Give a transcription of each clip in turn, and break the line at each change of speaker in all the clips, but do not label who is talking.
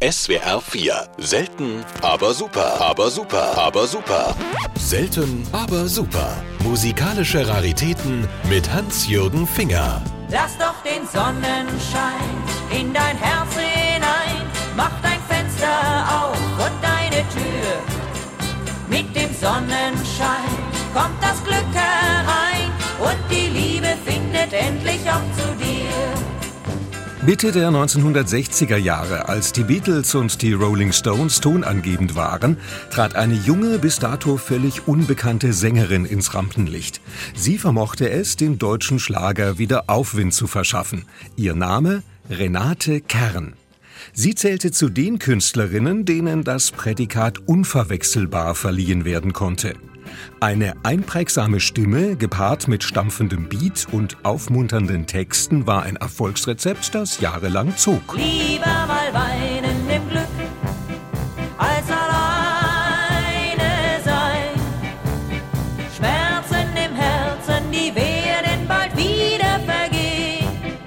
SWR 4. Selten, aber super. Aber super. Aber super. Selten, aber super. Musikalische Raritäten mit Hans-Jürgen Finger.
Lass doch den Sonnenschein in dein Herz hinein. Mach dein Fenster auf und deine Tür. Mit dem Sonnenschein kommt das Glück herein und die Liebe findet endlich auch zu dir.
Mitte der 1960er Jahre, als die Beatles und die Rolling Stones tonangebend waren, trat eine junge, bis dato völlig unbekannte Sängerin ins Rampenlicht. Sie vermochte es, dem deutschen Schlager wieder Aufwind zu verschaffen. Ihr Name? Renate Kern. Sie zählte zu den Künstlerinnen, denen das Prädikat unverwechselbar verliehen werden konnte. Eine einprägsame Stimme, gepaart mit stampfendem Beat und aufmunternden Texten, war ein Erfolgsrezept, das jahrelang zog.
Lieber mal weinen im Glück, als alleine sein. Schmerzen im Herzen, die werden bald wieder vergehen.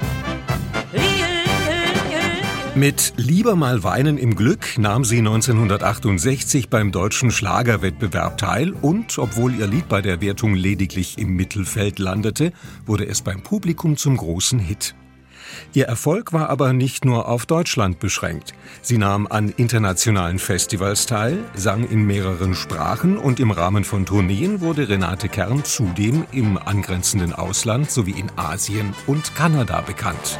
Mit Lieber mal weinen im Glück nahm sie 1968 beim deutschen Schlagerwettbewerb teil und, obwohl ihr Lied bei der Wertung lediglich im Mittelfeld landete, wurde es beim Publikum zum großen Hit. Ihr Erfolg war aber nicht nur auf Deutschland beschränkt. Sie nahm an internationalen Festivals teil, sang in mehreren Sprachen und im Rahmen von Tourneen wurde Renate Kern zudem im angrenzenden Ausland sowie in Asien und Kanada bekannt.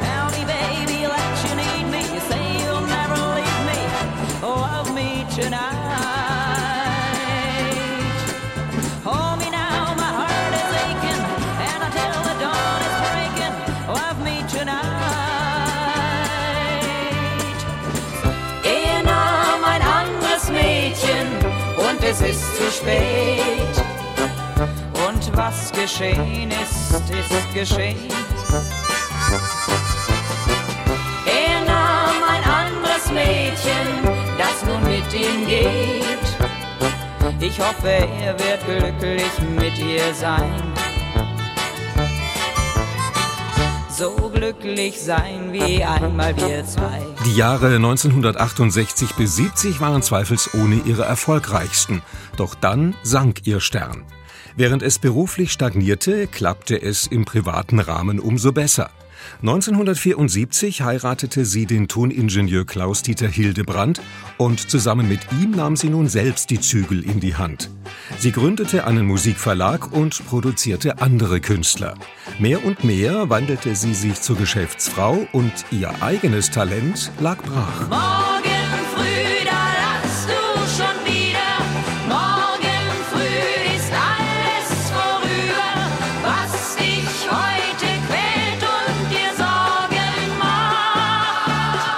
Es ist zu spät und was geschehen ist, ist geschehen. Er nahm ein anderes Mädchen, das nun mit ihm geht. Ich hoffe, er wird glücklich mit ihr sein. So glücklich sein wie einmal wir zwei.
Die Jahre 1968 bis 70 waren zweifelsohne ihre erfolgreichsten. Doch dann sank ihr Stern. Während es beruflich stagnierte, klappte es im privaten Rahmen umso besser. 1974 heiratete sie den Toningenieur Klaus-Dieter Hildebrand und zusammen mit ihm nahm sie nun selbst die Zügel in die Hand. Sie gründete einen Musikverlag und produzierte andere Künstler. Mehr und mehr wandelte sie sich zur Geschäftsfrau und ihr eigenes Talent lag brach.
Morgen früh, da lachst du schon wieder. Morgen früh ist alles vorüber, was dich heute quält und dir Sorgen macht.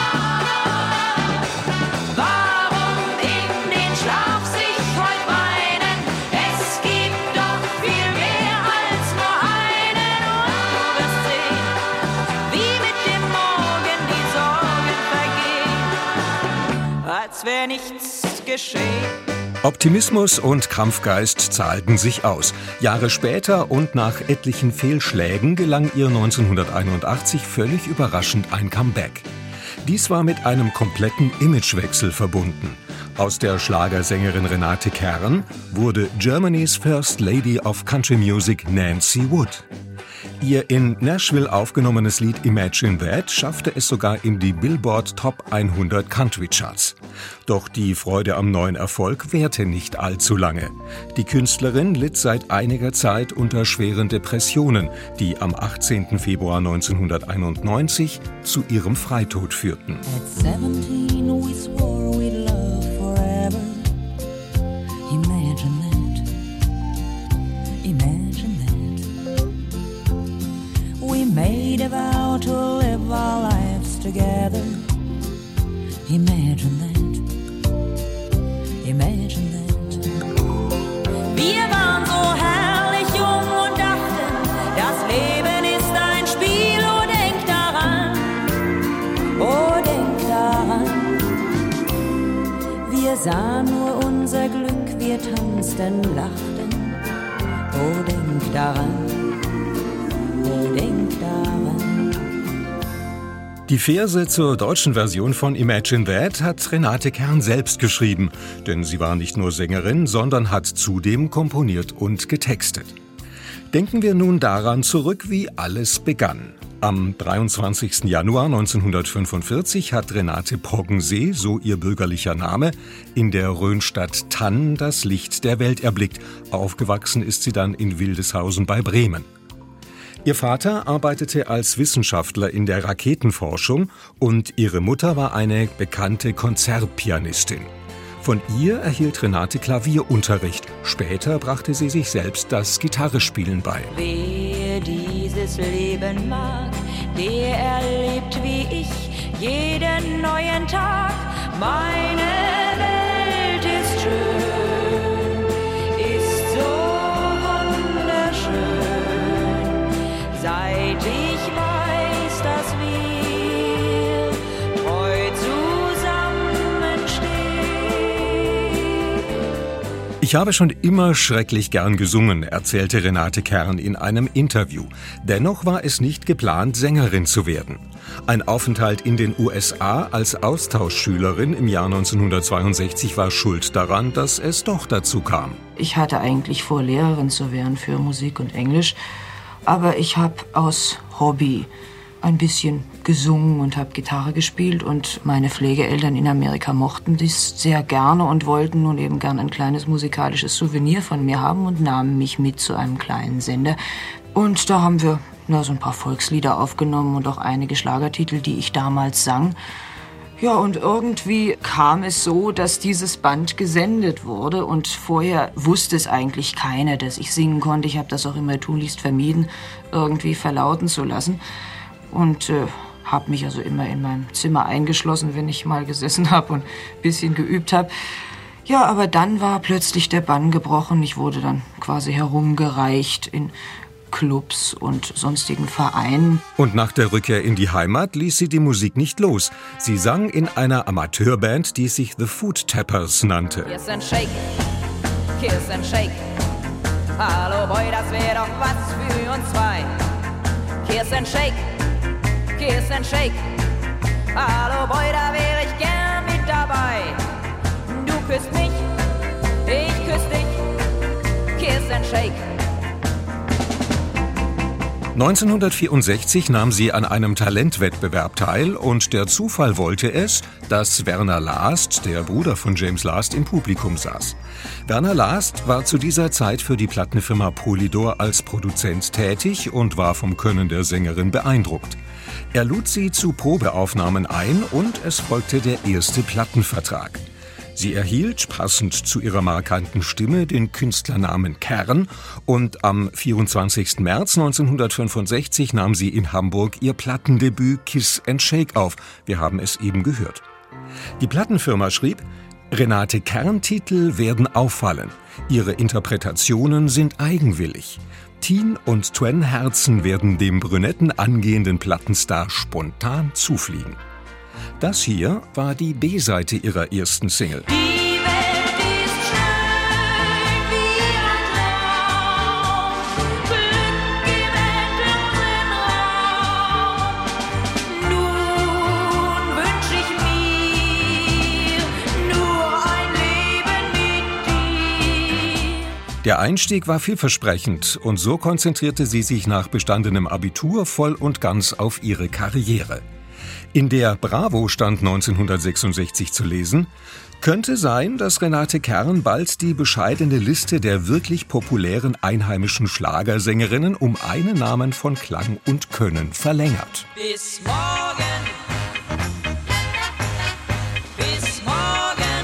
Warum in den Schlaf sich heute weinen? Es gibt doch viel mehr als nur einen. Und du wirst sehen, wie mit dem Morgen die Sorgen vergehen, als wäre nichts geschehen.
Optimismus und Kampfgeist zahlten sich aus. Jahre später und nach etlichen Fehlschlägen gelang ihr 1981 völlig überraschend ein Comeback. Dies war mit einem kompletten Imagewechsel verbunden. Aus der Schlagersängerin Renate Kern wurde Germany's First Lady of Country Music Nancy Wood. Ihr in Nashville aufgenommenes Lied Imagine That schaffte es sogar in die Billboard Top 100 Country Charts. Doch die Freude am neuen Erfolg währte nicht allzu lange. Die Künstlerin litt seit einiger Zeit unter schweren Depressionen, die am 18. Februar 1991 zu ihrem Freitod führten.
At 17 we swore we'd love forever. Imagine that. Imagine that. We made a vow to live our lives together. Imagine that. Imagine that.
Wir waren so herrlich jung und dachten, das Leben ist ein Spiel. Oh, denk daran.
Oh, denk daran. Wir sahen nur unser Glück, wir tanzten, lachten. Oh, denk daran. Oh, denk daran.
Die Verse zur deutschen Version von Imagine That hat Renate Kern selbst geschrieben, denn sie war nicht nur Sängerin, sondern hat zudem komponiert und getextet. Denken wir nun daran zurück, wie alles begann. Am 23. Januar 1945 hat Renate Poggensee, so ihr bürgerlicher Name, in der Rhönstadt Thann das Licht der Welt erblickt. Aufgewachsen ist sie dann in Wildeshausen bei Bremen. Ihr Vater arbeitete als Wissenschaftler in der Raketenforschung und ihre Mutter war eine bekannte Konzertpianistin. Von ihr erhielt Renate Klavierunterricht. Später brachte sie sich selbst das Gitarrespielen bei.
Wer dieses Leben mag, der erlebt wie ich jeden neuen Tag. Meine Welt ist schön, ist so wunderschön, seit ich weiß, dass wir treu zusammenstehen.
Ich habe schon immer schrecklich gern gesungen, erzählte Renate Kern in einem Interview. Dennoch war es nicht geplant, Sängerin zu werden. Ein Aufenthalt in den USA als Austauschschülerin im Jahr 1962 war schuld daran, dass es doch dazu kam.
Ich hatte eigentlich vor, Lehrerin zu werden für Musik und Englisch, aber ich habe aus Hobby ein bisschen gesungen und habe Gitarre gespielt und meine Pflegeeltern in Amerika mochten dies sehr gerne und wollten nun eben gern ein kleines musikalisches Souvenir von mir haben und nahmen mich mit zu einem kleinen Sender. Und da haben wir so ein paar Volkslieder aufgenommen und auch einige Schlagertitel, die ich damals sang. Ja, und irgendwie kam es so, dass dieses Band gesendet wurde und vorher wusste es eigentlich keiner, dass ich singen konnte. Ich habe das auch immer tunlichst vermieden, irgendwie verlauten zu lassen. Und habe mich also immer in meinem Zimmer eingeschlossen, wenn ich mal gesessen habe und ein bisschen geübt habe. Ja, aber dann war plötzlich der Bann gebrochen. Ich wurde dann quasi herumgereicht in Clubs und sonstigen Vereinen.
Und nach der Rückkehr in die Heimat ließ sie die Musik nicht los. Sie sang in einer Amateurband, die sich The Foot Tappers nannte.
Kiss and shake, kiss and shake. Hallo Boy, das wär doch was für uns zwei. Kiss and shake, kiss and shake. Hallo Boy, da wär ich gern mit dabei. Du küsst mich, ich küss dich. Kiss and shake.
1964 nahm sie an einem Talentwettbewerb teil und der Zufall wollte es, dass Werner Last, der Bruder von James Last, im Publikum saß. Werner Last war zu dieser Zeit für die Plattenfirma Polydor als Produzent tätig und war vom Können der Sängerin beeindruckt. Er lud sie zu Probeaufnahmen ein und es folgte der erste Plattenvertrag. Sie erhielt, passend zu ihrer markanten Stimme, den Künstlernamen Kern und am 24. März 1965 nahm sie in Hamburg ihr Plattendebüt Kiss and Shake auf. Wir haben es eben gehört. Die Plattenfirma schrieb, Renate Kern-Titel werden auffallen. Ihre Interpretationen sind eigenwillig. Tien und Twen Herzen werden dem brünetten angehenden Plattenstar spontan zufliegen. Das hier war die B-Seite ihrer ersten Single.
Die Welt ist schön wie ein Traum, Glück im endlosen Raum. Nun wünsch ich mir nur ein Leben mit dir.
Der Einstieg war vielversprechend und so konzentrierte sie sich nach bestandenem Abitur voll und ganz auf ihre Karriere. In der Bravo stand 1966 zu lesen, könnte sein, dass Renate Kern bald die bescheidene Liste der wirklich populären einheimischen Schlagersängerinnen um einen Namen von Klang und Können verlängert.
Bis morgen. Bis morgen.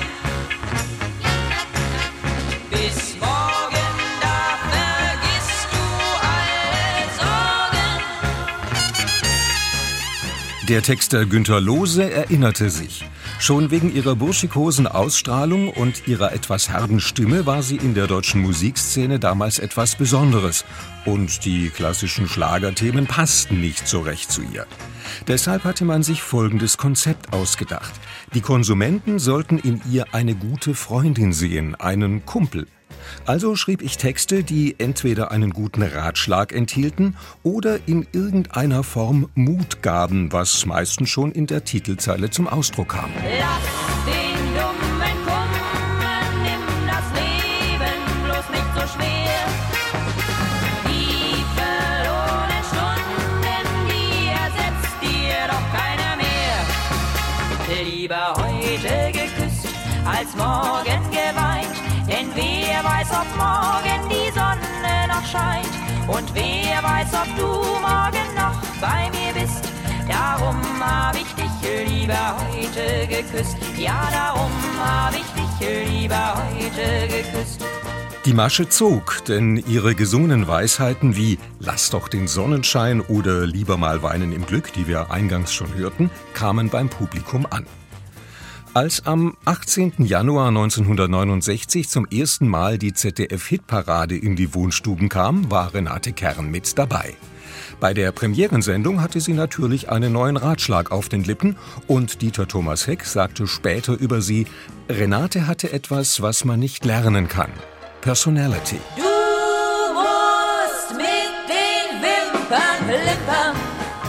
Bis morgen, da vergisst du alle Sorgen.
Der Texter Günter Lohse erinnerte sich. Schon wegen ihrer burschikosen Ausstrahlung und ihrer etwas herben Stimme war sie in der deutschen Musikszene damals etwas Besonderes. Und die klassischen Schlagerthemen passten nicht so recht zu ihr. Deshalb hatte man sich folgendes Konzept ausgedacht. Die Konsumenten sollten in ihr eine gute Freundin sehen, einen Kumpel. Also schrieb ich Texte, die entweder einen guten Ratschlag enthielten oder in irgendeiner Form Mut gaben, was meistens schon in der Titelzeile zum Ausdruck kam.
Lass den Dummen kommen, nimm das Leben bloß nicht so schwer. Die verlorenen Stunden, die ersetzt dir doch keiner mehr. Lieber heute geküsst, als morgen geweint. Denn wer weiß, ob morgen die Sonne noch scheint. Und wer weiß, ob du morgen noch bei mir bist. Darum hab ich dich lieber heute geküsst. Ja, darum hab ich dich lieber heute geküsst.
Die Masche zog, denn ihre gesungenen Weisheiten wie »Lass doch den Sonnenschein« oder »Lieber mal weinen im Glück«, die wir eingangs schon hörten, kamen beim Publikum an. Als am 18. Januar 1969 zum ersten Mal die ZDF-Hitparade in die Wohnstuben kam, war Renate Kern mit dabei. Bei der Premierensendung hatte sie natürlich einen neuen Ratschlag auf den Lippen und Dieter Thomas Heck sagte später über sie, Renate hatte etwas, was man nicht lernen kann. Personality.
Du musst mit den Wimpern klimpern,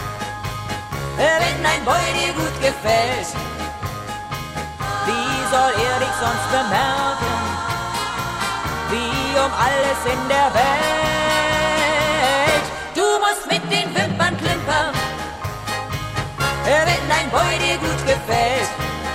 wenn ein Boy dir gut gefällt. Wie soll er dich sonst bemerken? Wie um alles in der Welt. Du musst mit den Wimpern klimpern, wenn ein Boy dir gut gefällt.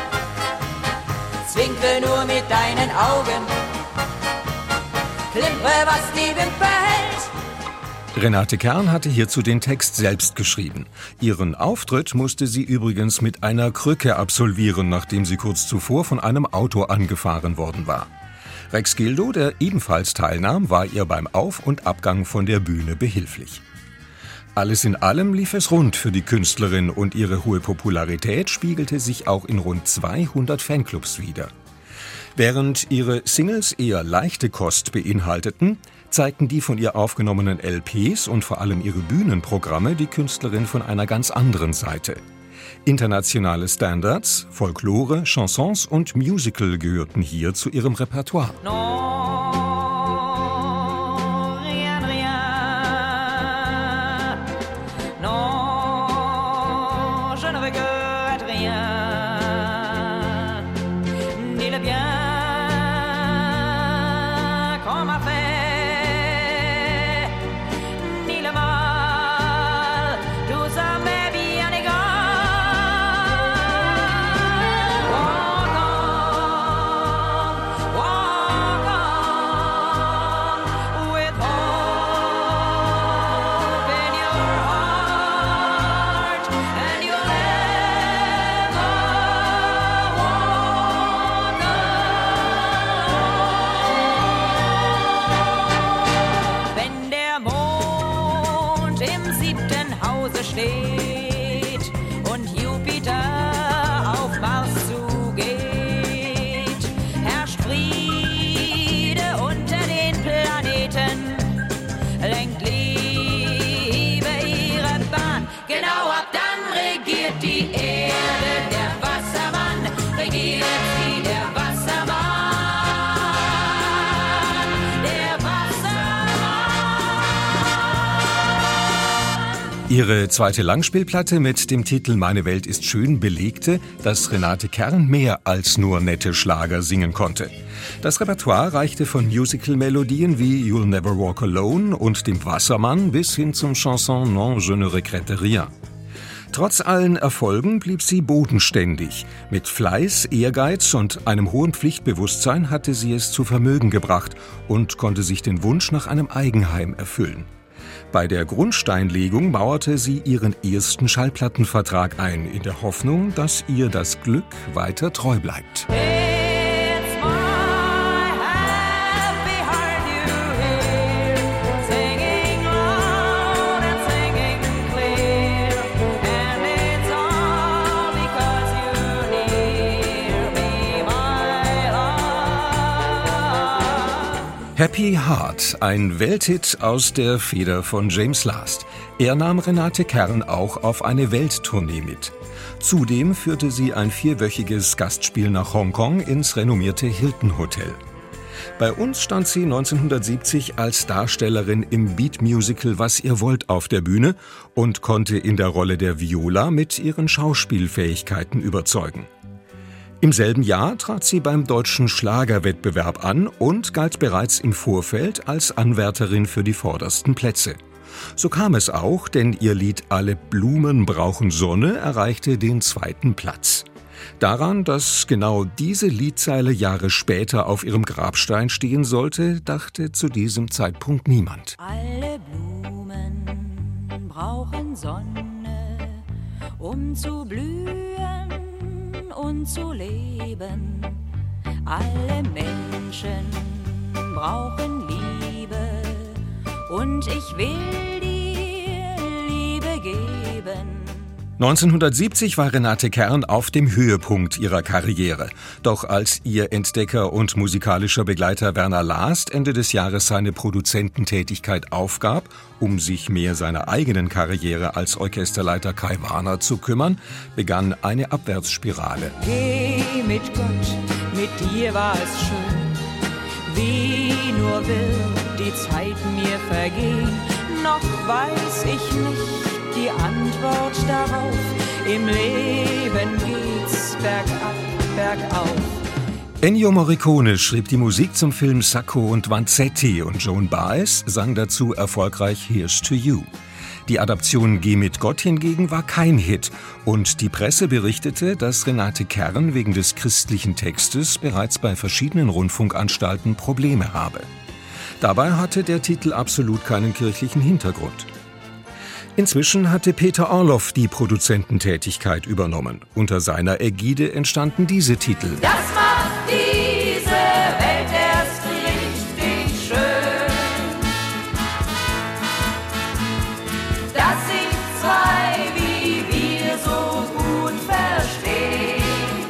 Zwinkle nur mit deinen Augen, klimpere, was die Wimper hält.
Renate Kern hatte hierzu den Text selbst geschrieben. Ihren Auftritt musste sie übrigens mit einer Krücke absolvieren, nachdem sie kurz zuvor von einem Auto angefahren worden war. Rex Gildo, der ebenfalls teilnahm, war ihr beim Auf- und Abgang von der Bühne behilflich. Alles in allem lief es rund für die Künstlerin und ihre hohe Popularität spiegelte sich auch in rund 200 Fanclubs wider. Während ihre Singles eher leichte Kost beinhalteten, zeigten die von ihr aufgenommenen LPs und vor allem ihre Bühnenprogramme die Künstlerin von einer ganz anderen Seite. Internationale Standards, Folklore, Chansons und Musical gehörten hier zu ihrem Repertoire.
Non, rien, rien. Non, je ne regrette rien. Ni le bien qu'on m'a fait. Steht und Jupiter auf Mars zugeht, herrscht Friede unter den Planeten, lenkt Liebe ihre Bahn. Genau ab dann regiert die Erde, der Wassermann, regiert sie der Wassermann, der Wassermann.
Ihre zweite Langspielplatte mit dem Titel »Meine Welt ist schön« belegte, dass Renate Kern mehr als nur nette Schlager singen konnte. Das Repertoire reichte von Musical-Melodien wie »You'll Never Walk Alone« und dem Wassermann bis hin zum Chanson »Non, je ne regrette rien«. Trotz allen Erfolgen blieb sie bodenständig. Mit Fleiß, Ehrgeiz und einem hohen Pflichtbewusstsein hatte sie es zu Vermögen gebracht und konnte sich den Wunsch nach einem Eigenheim erfüllen. Bei der Grundsteinlegung mauerte sie ihren ersten Schallplattenvertrag ein, in der Hoffnung, dass ihr das Glück weiter treu bleibt.
It's my happy heart you hear, singing loud and singing clear, and it's all because you're near me, my love.
Happy Heart, ein Welthit aus der Feder von James Last. Er nahm Renate Kern auch auf eine Welttournee mit. Zudem führte sie ein 4-wöchiges Gastspiel nach Hongkong ins renommierte Hilton Hotel. Bei uns stand sie 1970 als Darstellerin im Beat-Musical Was ihr wollt auf der Bühne und konnte in der Rolle der Viola mit ihren Schauspielfähigkeiten überzeugen. Im selben Jahr trat sie beim Deutschen Schlagerwettbewerb an und galt bereits im Vorfeld als Anwärterin für die vordersten Plätze. So kam es auch, denn ihr Lied Alle Blumen brauchen Sonne erreichte den 2. Platz. Daran, dass genau diese Liedzeile Jahre später auf ihrem Grabstein stehen sollte, dachte zu diesem Zeitpunkt niemand.
Alle Blumen brauchen Sonne, um zu blühen und zu leben. Alle Menschen brauchen Liebe und ich will dir Liebe geben.
1970 war Renate Kern auf dem Höhepunkt ihrer Karriere. Doch als ihr Entdecker und musikalischer Begleiter Werner Last Ende des Jahres seine Produzententätigkeit aufgab, um sich mehr seiner eigenen Karriere als Orchesterleiter Kai Warner zu kümmern, begann eine Abwärtsspirale.
Geh mit Gott, mit dir war es schön, wie nur will die Zeit mir vergehen. Noch weiß ich nicht die Antwort darauf, im Leben geht's bergab, bergauf.
Ennio Morricone schrieb die Musik zum Film Sacco und Vanzetti und Joan Baez sang dazu erfolgreich Here's to You. Die Adaption Geh mit Gott hingegen war kein Hit und die Presse berichtete, dass Renate Kern wegen des christlichen Textes bereits bei verschiedenen Rundfunkanstalten Probleme habe. Dabei hatte der Titel absolut keinen kirchlichen Hintergrund. Inzwischen hatte Peter Orloff die Produzententätigkeit übernommen. Unter seiner Ägide entstanden diese Titel.
Das macht diese Welt erst richtig schön, dass sich zwei wie wir so gut verstehen.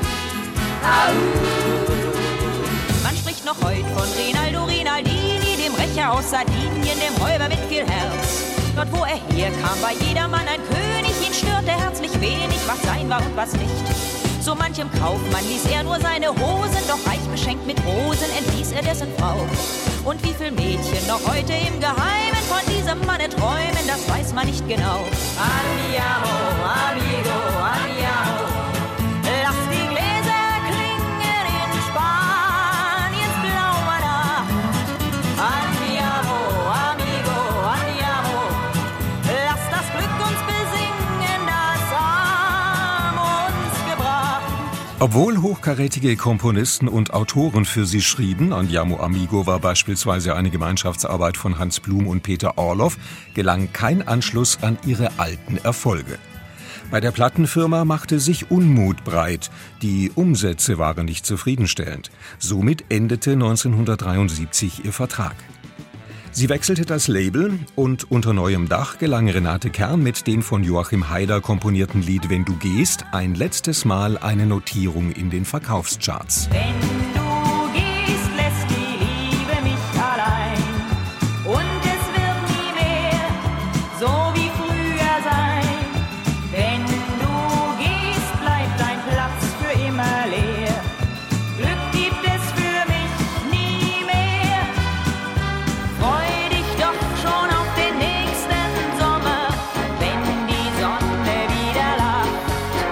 Man spricht noch heute von Rinaldo Rinaldini, dem Rächer aus Sardinien, dem Räuber mit viel Herz. Dort wo er herkam, war jedermann ein König, ihn störte herzlich wenig, was sein war und was nicht. So manchem Kaufmann ließ er nur seine Hosen, doch reich beschenkt mit Rosen entließ er dessen Frau. Und wie viel Mädchen noch heute im Geheimen von diesem Manne träumen, das weiß man nicht genau. Andiamo, amigo, andiamo, lass die Gläser klingen in Spaniens blauer Nacht. Andiamo, amigo, andiamo, lass das Glück uns besingen, das Arm uns gebracht.
Obwohl hochkarätige Komponisten und Autoren für sie schrieben, Andiamo Amigo war beispielsweise eine Gemeinschaftsarbeit von Hans Blum und Peter Orloff, gelang kein Anschluss an ihre alten Erfolge. Bei der Plattenfirma machte sich Unmut breit, die Umsätze waren nicht zufriedenstellend. Somit endete 1973 ihr Vertrag. Sie wechselte das Label und unter neuem Dach gelang Renate Kern mit dem von Joachim Haider komponierten Lied Wenn du gehst ein letztes Mal eine Notierung in den Verkaufscharts.
Wenn du gehst, lässt die Liebe mich allein und es wird nie mehr so wie früher sein. Wenn du gehst, bleibt dein Platz für immer leer. Glück gibt es für mich nie mehr. Freu dich doch schon auf den nächsten Sommer, wenn die Sonne wieder lacht.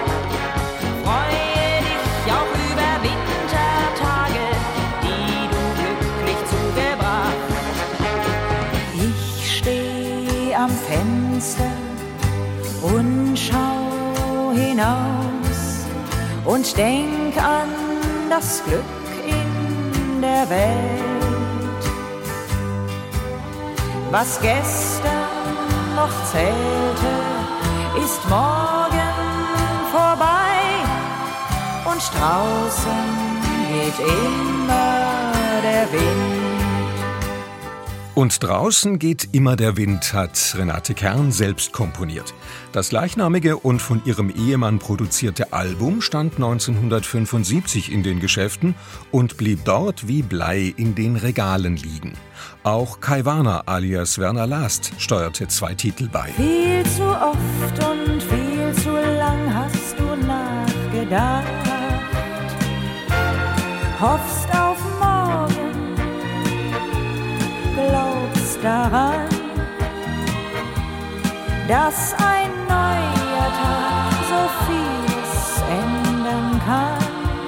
Freue dich auch über Wintertage, die du glücklich zugebracht. Ich steh am Fenster und schau hinaus und denk an das Glück in der Welt. Was gestern noch zählte, ist morgen vorbei und draußen geht immer der Wind.
Und draußen geht immer der Wind hat Renate Kern selbst komponiert. Das gleichnamige und von ihrem Ehemann produzierte Album stand 1975 in den Geschäften und blieb dort wie Blei in den Regalen liegen. Auch Kai Warner alias Werner Last steuerte 2 Titel bei.
Viel zu oft und viel zu lang hast du nachgedacht. Hoffst auf morgen dass ein neuer Tag so vieles ändern kann.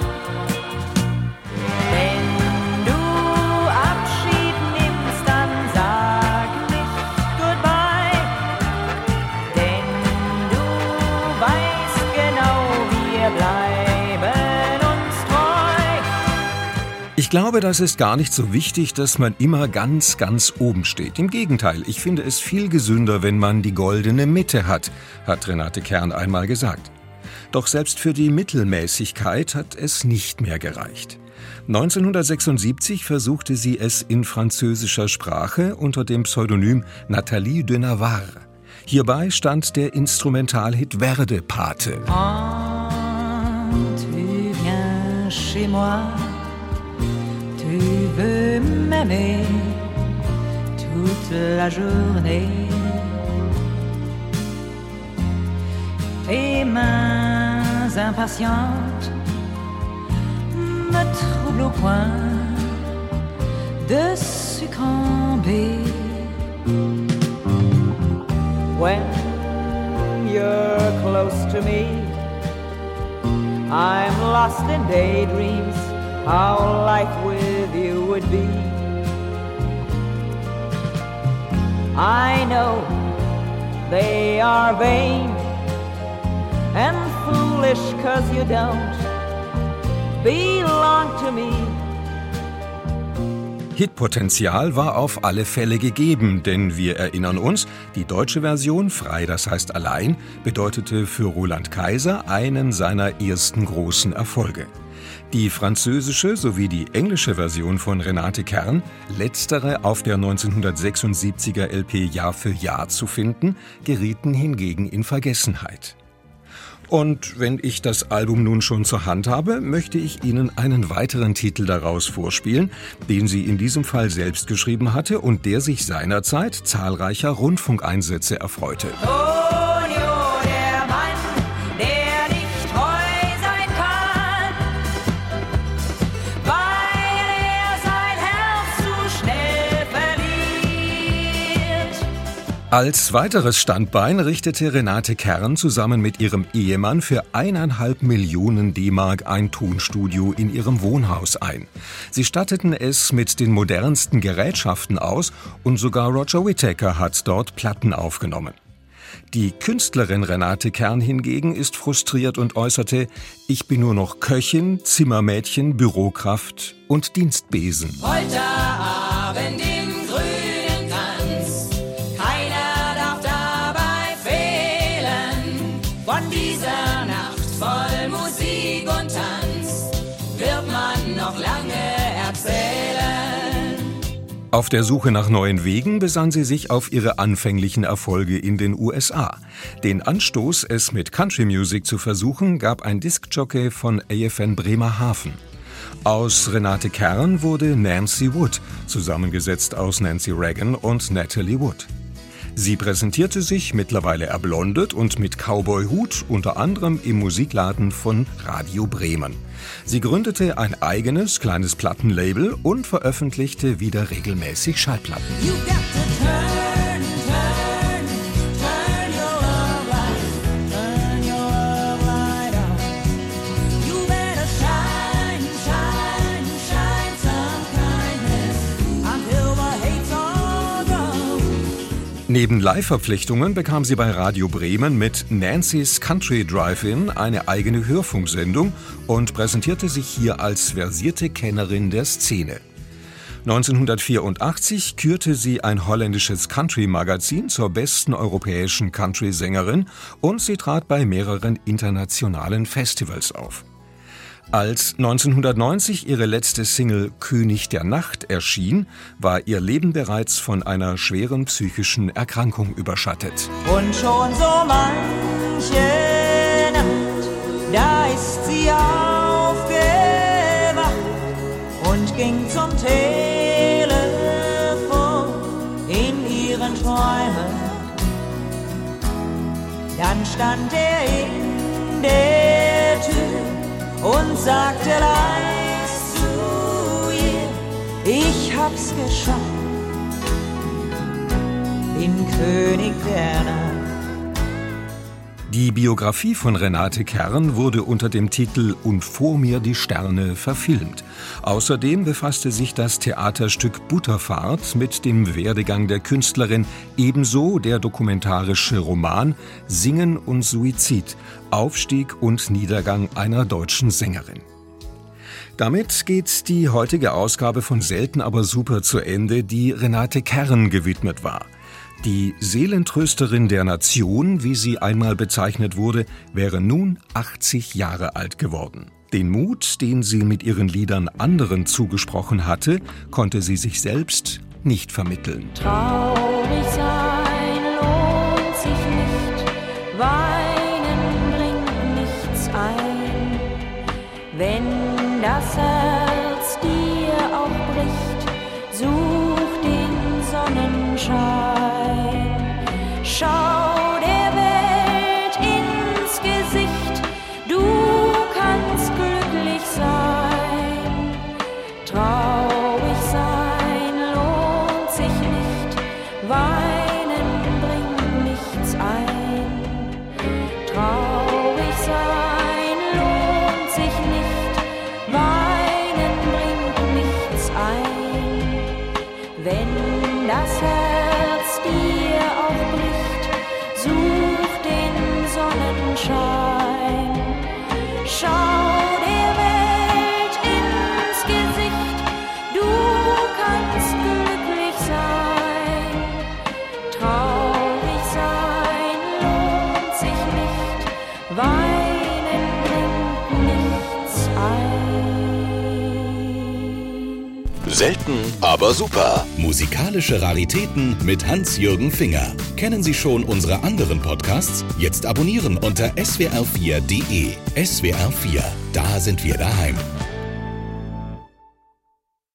Wenn du Abschied nimmst, dann sag nicht goodbye, denn du weißt genau, wir bleiben uns treu.
Ich glaube, das ist gar nicht so wichtig, dass man immer ganz, ganz oben steht. Im Gegenteil, ich finde es viel gesünder, wenn man die goldene Mitte hat Renate Kern einmal gesagt. Doch selbst für die Mittelmäßigkeit hat es nicht mehr gereicht. 1976 versuchte sie es in französischer Sprache unter dem Pseudonym Nathalie de Navarre. Hierbei stand der Instrumentalhit Verde Pate.
Tu viens chez moi, tu veux m'aimer toute la journée. Tes mains impatientes me troublent au point de succomber. When you're close to me, I'm lost in daydreams, how life with you would be. I know they are vain and foolish, 'cause you don't belong to me.
Hitpotenzial war auf alle Fälle gegeben, denn wir erinnern uns, die deutsche Version, frei das heißt allein, bedeutete für Roland Kaiser einen seiner ersten großen Erfolge. Die französische sowie die englische Version von Renate Kern, letztere auf der 1976er LP Jahr für Jahr zu finden, gerieten hingegen in Vergessenheit. Und wenn ich das Album nun schon zur Hand habe, möchte ich Ihnen einen weiteren Titel daraus vorspielen, den sie in diesem Fall selbst geschrieben hatte und der sich seinerzeit zahlreicher Rundfunkeinsätze erfreute.
Tonio, der Mann, der nicht treu sein kann, weil er sein Herz zu schnell verliert.
Als weiteres Standbein richtete Renate Kern zusammen mit ihrem Ehemann für 1,5 Millionen D-Mark ein Tonstudio in ihrem Wohnhaus ein. Sie statteten es mit den modernsten Gerätschaften aus und sogar Roger Whittaker hat dort Platten aufgenommen. Die Künstlerin Renate Kern hingegen ist frustriert und äußerte: Ich bin nur noch Köchin, Zimmermädchen, Bürokraft und Dienstbesen.
Heute Abend im grünen Kranz, keiner darf dabei fehlen. Von dieser Nacht voll Musik und Tanz wird man noch lange erzählen.
Auf der Suche nach neuen Wegen besann sie sich auf ihre anfänglichen Erfolge in den USA. Den Anstoß, es mit Country Music zu versuchen, gab ein Diskjockey von AFN Bremerhaven. Aus Renate Kern wurde Nancy Wood, zusammengesetzt aus Nancy Reagan und Natalie Wood. Sie präsentierte sich, mittlerweile erblondet und mit Cowboy-Hut, unter anderem im Musikladen von Radio Bremen. Sie gründete ein eigenes kleines Plattenlabel und veröffentlichte wieder regelmäßig Schallplatten.
You got to turn, turn, turn your love light on. You better shine, shine, shine some kindness until the hate's all gone.
Neben Live-Verpflichtungen bekam sie bei Radio Bremen mit Nancy's Country Drive-In eine eigene Hörfunksendung und präsentierte sich hier als versierte Kennerin der Szene. 1984 kürte sie ein holländisches Country-Magazin zur besten europäischen Country-Sängerin und sie trat bei mehreren internationalen Festivals auf. Als 1990 ihre letzte Single König der Nacht erschien, war ihr Leben bereits von einer schweren psychischen Erkrankung überschattet.
Und schon so manche Nacht, da ist sie aufgewacht und ging zum Telefon in ihren Träumen. Dann stand er in der Tür und sagte leis zu ihr: Ich hab's geschafft, bin König der Nacht.
Die Biografie von Renate Kern wurde unter dem Titel »Und vor mir die Sterne« verfilmt. Außerdem befasste sich das Theaterstück Butterfahrt mit dem Werdegang der Künstlerin, ebenso der dokumentarische Roman »Singen und Suizid – Aufstieg und Niedergang einer deutschen Sängerin«. Damit geht die heutige Ausgabe von Selten aber super zu Ende, die Renate Kern gewidmet war. Die Seelentrösterin der Nation, wie sie einmal bezeichnet wurde, wäre nun 80 Jahre alt geworden. Den Mut, den sie mit ihren Liedern anderen zugesprochen hatte, konnte sie sich selbst nicht vermitteln.
Traurig sein lohnt sich nicht, weinen bringt nichts ein. Wenn das Herz dir auch bricht, such den Sonnenschein. Schau der Welt ins Gesicht, du kannst glücklich sein. Traurig sein lohnt sich nicht, weinen bringt nichts ein. Traurig sein lohnt sich nicht, weinen bringt nichts ein. Wenn das Herz dir auch bricht, such den Sonnenschein. Schau der Welt ins Gesicht, du kannst glücklich sein. Traurig sein lohnt sich nicht, weinen bringt nichts ein.
Selten, aber super. Musikalische Raritäten mit Hans-Jürgen Finger. Kennen Sie schon unsere anderen Podcasts? Jetzt abonnieren unter swr4.de. SWR4, da sind wir daheim.